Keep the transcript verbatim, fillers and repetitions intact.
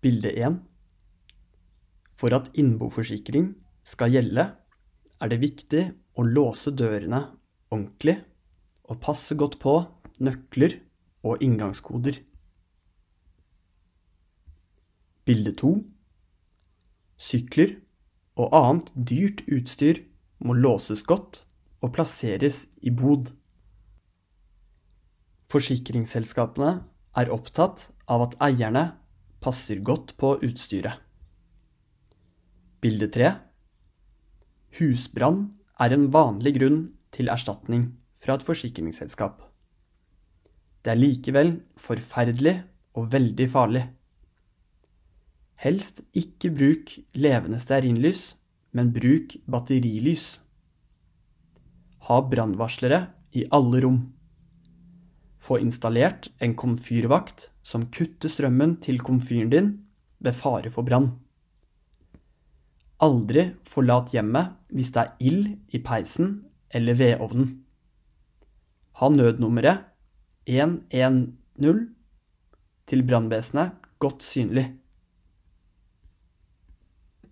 Bilde en. For at innboforsikring skal gjelde, er det viktig å låse dørene ordentlig og passe godt på nøkler og inngangskoder. Bilde to. Sykler og annet dyrt utstyr må låses godt og plasseres i bod. Forsikringsselskapene er opptatt av at eierne passer godt på utstyret. Bilde tre. Husbrann er en vanlig grunn til erstatning fra et forsikringsselskap. Det er likevel forferdelig og veldig farlig. Helst ikke bruk levende stearinlys, men bruk batterilys. Ha brannvarslere i alle rom. Få installert en komfyrvakt som kutter strømmen til komfyren din ved fare for brann. Aldri forlat hjemmet hvis det er ild i peisen eller vedovnen. Ha nødnummeret en en null til brannvesenet godt synlig.